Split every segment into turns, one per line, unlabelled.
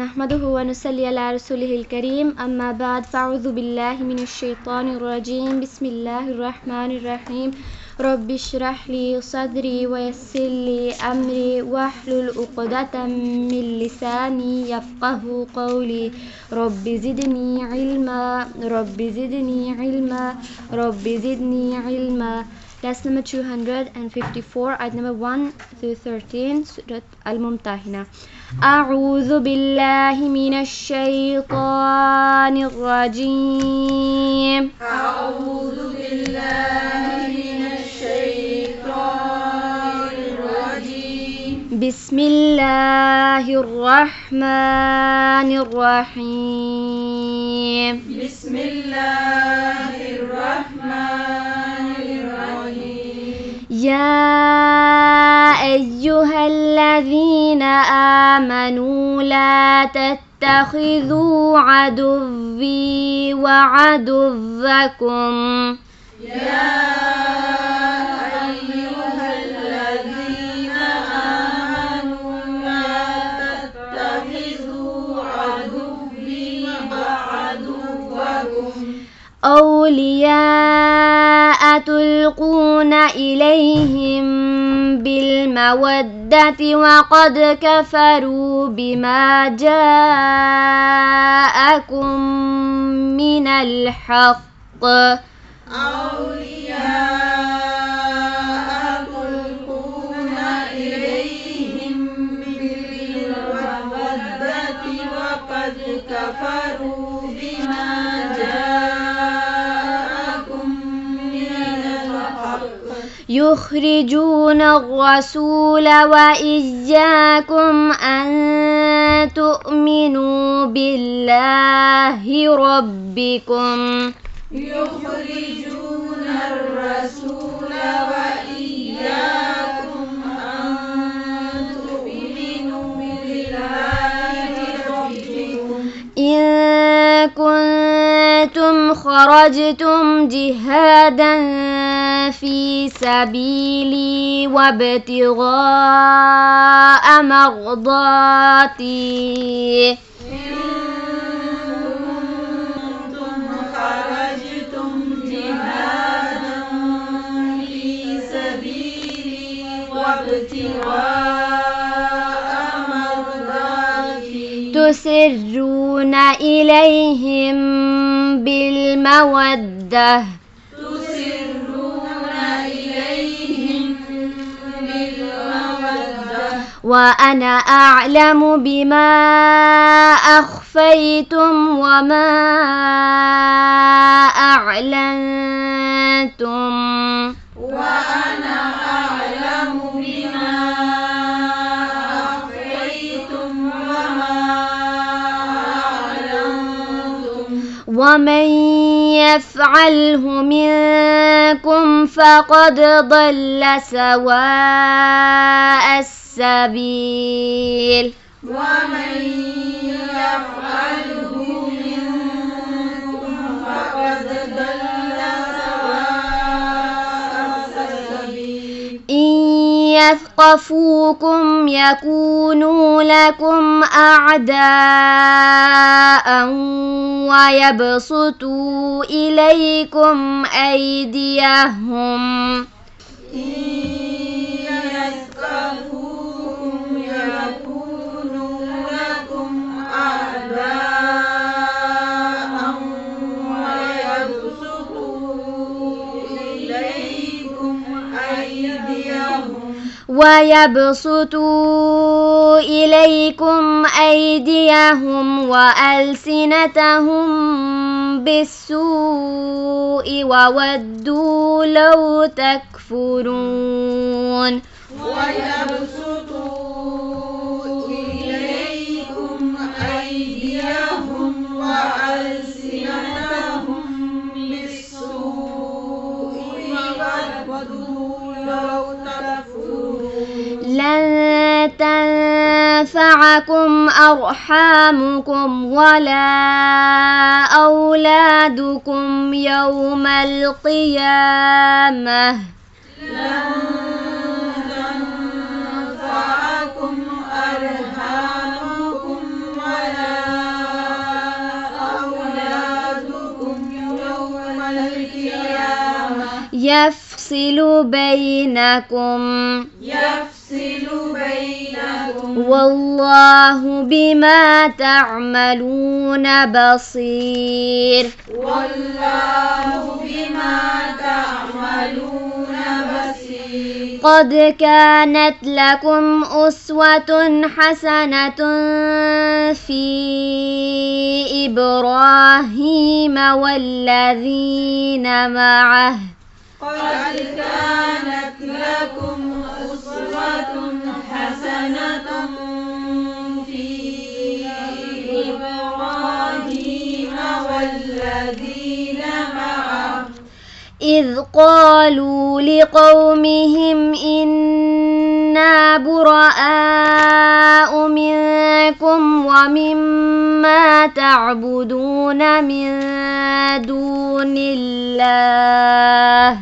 نحمده ونصلي على رسوله الكريم أما بعد فأعوذ بالله من الشيطان الرجيم بسم الله الرحمن الرحيم رب اشرح لي صدري ويسر لي أمري واحلل عقدة من لساني يفقه قولي رب زدني علما رب زدني علما رب زدني علما. Lesson number 254, ayat number 1 through 13, Surah Al-Mumtahina. أعوذ بالله من الشيطان الرجيم.
أعوذ بالله من الشيطان الرجيم.
بسم الله الرحمن الرحيم.
بسم الله الرحمن الرحيم.
يا أيها الذين آمنوا لا تتخذوا عدوي وعدوكم
يا أيها الذين آمنوا لا تتخذوا عدوي وعدوكم
أولياء تلقون إليهم بالمودة وقد كفروا بما جاءكم من الحق.
أولياء تلقون إليهم بالمودة وقد كفروا بما جاءكم من الحق
يخرجون الرسول وإياكم أن تؤمنوا بالله ربكم.
يخرجون الرسول وإياكم أن تؤمنوا بالله ربكم
إن كنتم خرجتم جهادا في سبيلي وابتغاء مرضاتي تسرون إليهم بالمودة وأنا أعلم بما أخفيتم وما أعلنتم
وأنا أعلم بما أخفيتم وما أعلنتم
ومن يفعله منكم فقد ضل سواء السبيل.
ومن يفعله منكم فقد ضل سواء السبيل.
إن يثقفوكم يكونوا لكم أعداء ويبسطوا إليكم أيديهم
يكونوا لكم أعداء
ويبسطوا إليكم أيديهم وألسنتهم بالسوء وودوا لو تكفرون.
ويبسطوا إليكم أيديهم وألسنتهم بالسوء وودوا لو تكفرون.
لن تنفعكم أرحامكم ولا أولادكم يوم القيامة.
لن تنفعكم أرحامكم ولا
يفصل بينكم والله بما تعملون بصير قد كانت لكم أسوة حسنة في إبراهيم والذين معه إذ قالوا لقومهم إنا براء منكم ومما تعبدون من دون الله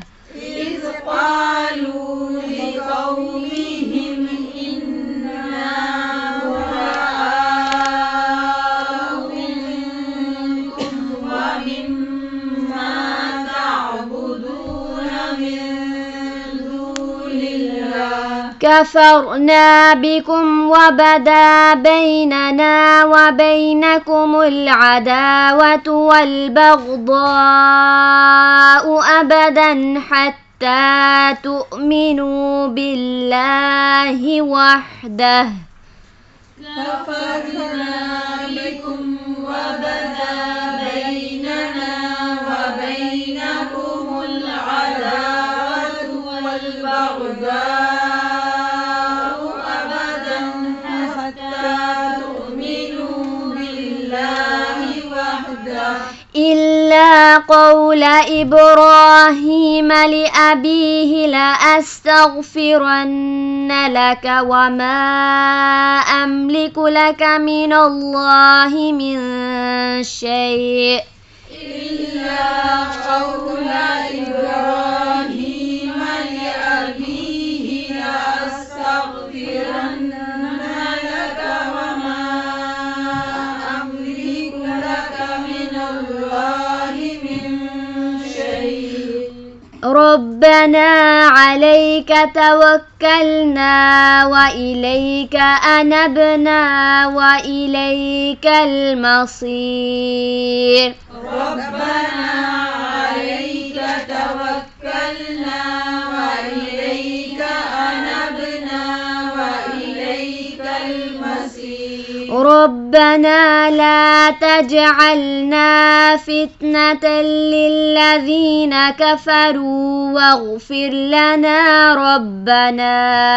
كفرنا بكم وبدا بيننا وبينكم العداوة والبغضاء أبدا حتى تؤمنوا بالله وحده إلا قول إبراهيم لأبيه لأستغفرن لك وما أملك لك من الله من شيء ربنا عليك توكلنا وإليك أنبنا وإليك المصير ربنا لا تجعلنا فتنة للذين كفروا واغفر لنا ربنا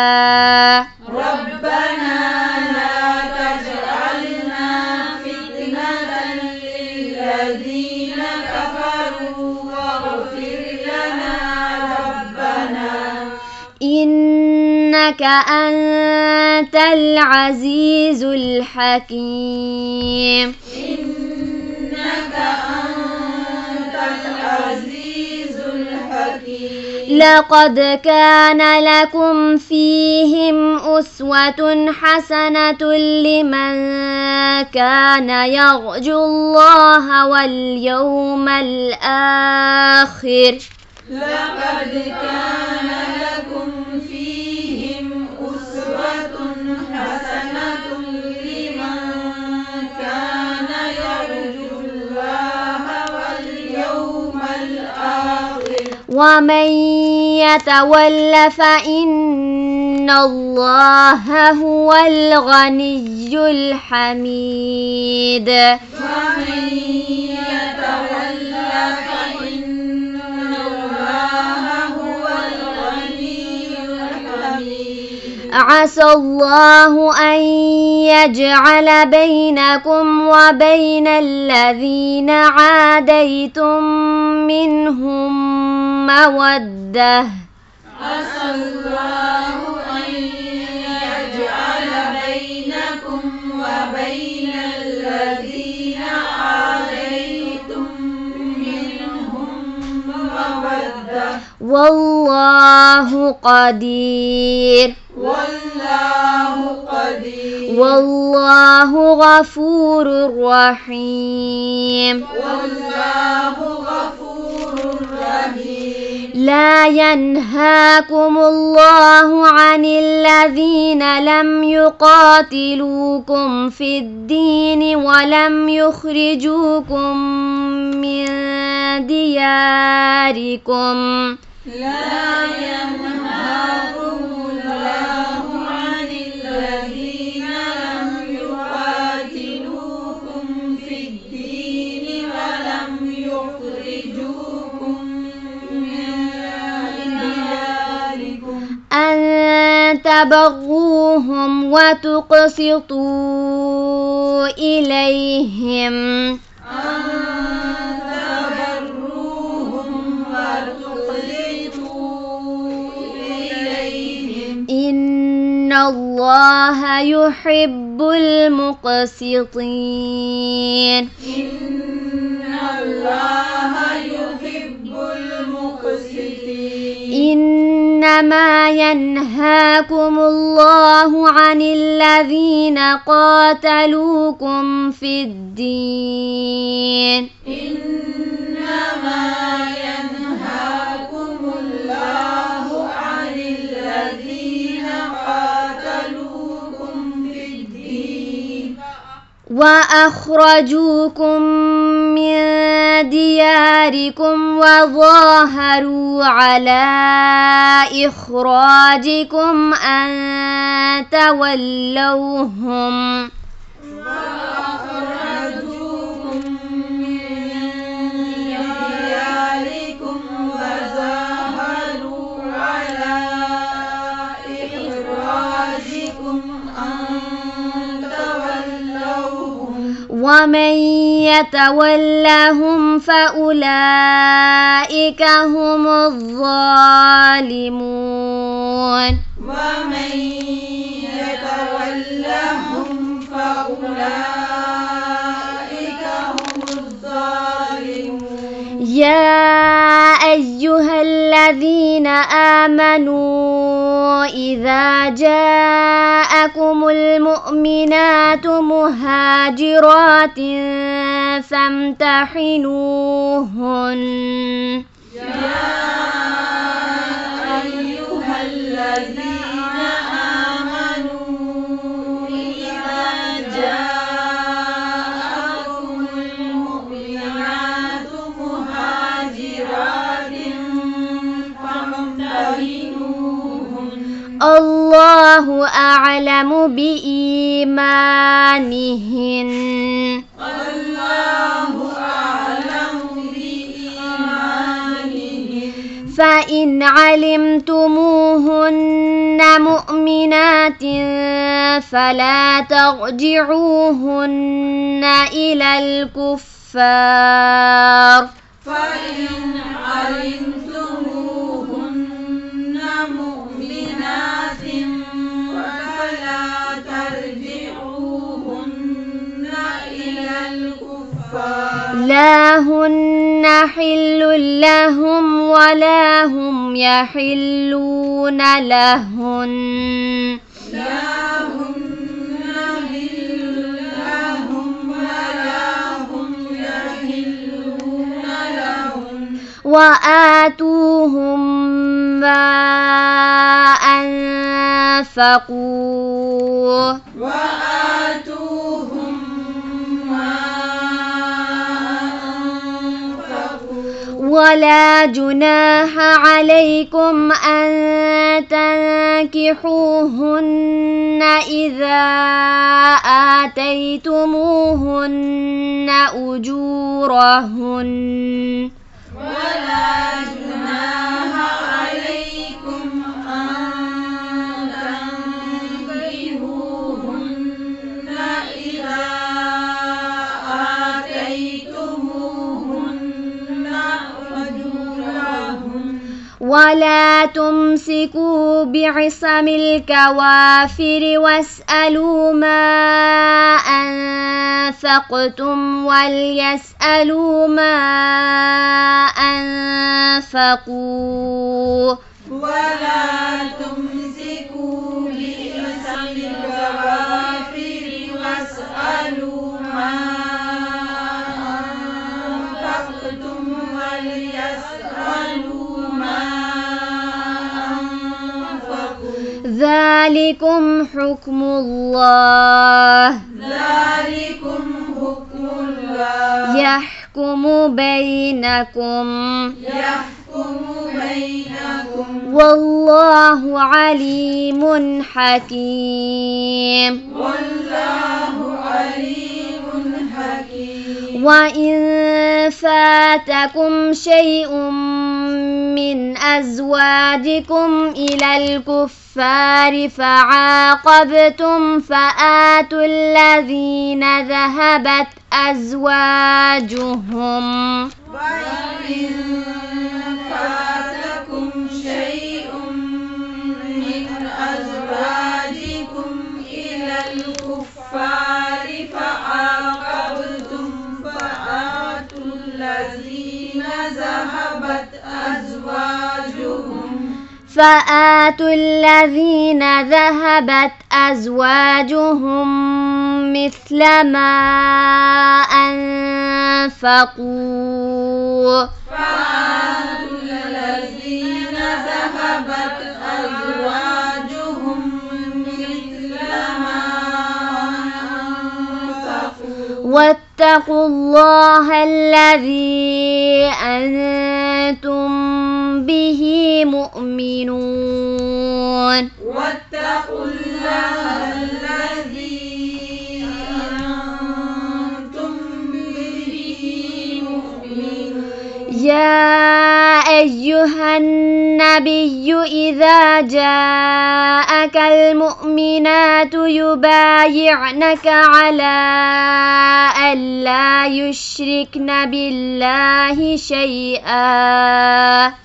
لا تجعلنا فتنة للذين كفروا واغفر لنا ربنا
إنك أنت العزيز الحكيم لقد كان لكم فيهم أسوة حسنة لمن كان يرجو الله واليوم الآخر ومن يتول فإن الله هو الغني الحميد عسى الله أن يجعل بينكم وبين الذين عاديتم منهم مودة
عسى الله أن يجعل بينكم وبين الذين عاديتم منهم مودة
والله قدير والله غفور رحيم لا ينهاكم الله عن الذين لم يقاتلوكم في الدين ولم يخرجوكم من دياركم
لا ينهاكم الله عن الذين لم يقاتلوكم في الدين ولم يخرجوكم من دياركم
أن تبروهم وتقسطوا إليهم إن الله يحب المقسطين
إن الله يحب المقسطين
إنما ينهاكم الله عن الذين قاتلوكم في الدين
إنما ينهاكم الله عن الذين قاتلوكم في الدين
وأخرجوكم من دياركم وظاهروا على إخراجكم أن تولوهم
وأخرجوكم من دياركم وظاهروا على إخراجكم أن تولوهم
ومن يتولهم فأولئك هم الظالمون
ومن يتولهم فأولئك هم الظالمون
يا أيها الذين آمنوا إذا جاءكم المؤمنات مهاجرات فامتحنوهن
يا أيها الذين آمنوا إذا جاءكم المؤمنات مهاجرات فامتحنوهن
الله أعلم بإيمانهن
والله أعلم بإيمانهن
فإن علمتموهن مؤمنات فلا ترجعوهن إلى الكفار
فإن علمتموهن مؤمنات فلا ترجعوهن إلى الكفار
لا هن حل لهم ولا هم يحلون لهن
لا هن حل لهم ولا هم يحلون لهم
وآتوهم ما أنفقوا
وآتوهم ما أنفقوا
ولا جناح عليكم أن تنكحوهن إذا آتيتموهن أجورهن
ولا جناح عليكم أن تنكحوهن إذا آتيتموهن أجورهن
ولا تمسكوا بعصم الكوافر واسألوا ما أنفقتم وليسألوا ما أنفقوا
ولا تمسكوا بعصم الكوافر واسألوا ما أنفقتم وليسألوا ما
ذلكم حكم الله يحكم بينكم والله عليم حكيم وإن فاتكم شيء من أزواجكم إلى الكفار فعاقبتم فآتوا الذين ذهبت أزواجهم فآتوا الذين ذهبت أزواجهم مثل ما أنفقوا واتقوا الله الذي أنتم به مؤمنون يا أيها النبي إذا جاءك المؤمنات يبايعنك على ألا يشركن بالله شيئا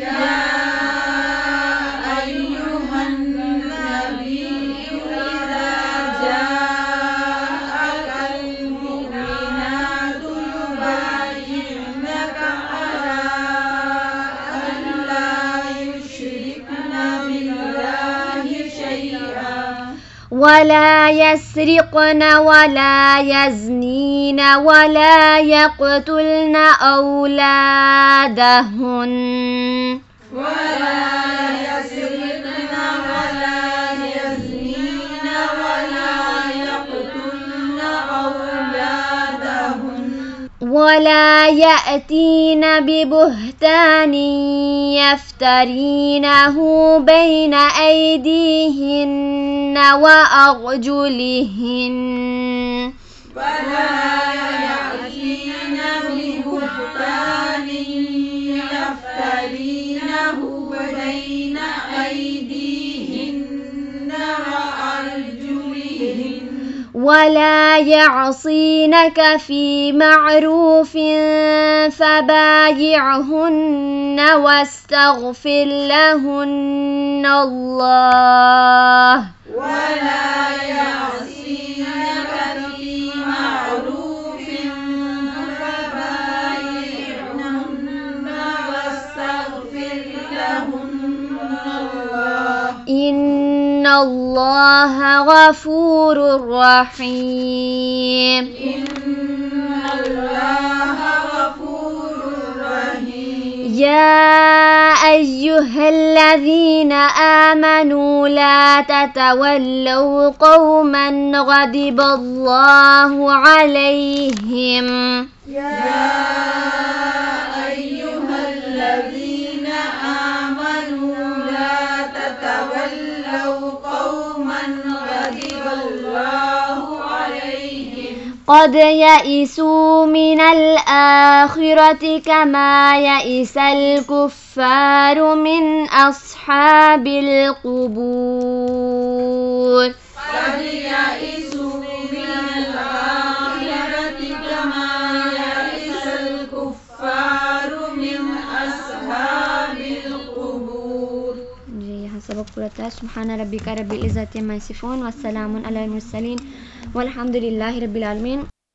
ولا يسرقن ولا يزنين ولا يقتلن أولادهن ولا يأتين ببهتان يفترينه بين أيديهن وأرجلهن ولا يعصينك في معروف فبايعهن واستغفر لهن الله إن الله غفور رحيم يا أيها الذين آمنوا لا تتولوا قوما غضب الله عليهم قد يئسوا من الآخرة كما يئس الكفار من أصحاب القبور सबक पूरा था सुब्हान रब्बिका रब्बिल इज्जति अम्मा यसिफून वस्सलामुन अलल मुरसलीन वल्हम्दुलिल्लाहि रब्बिल आलमीन।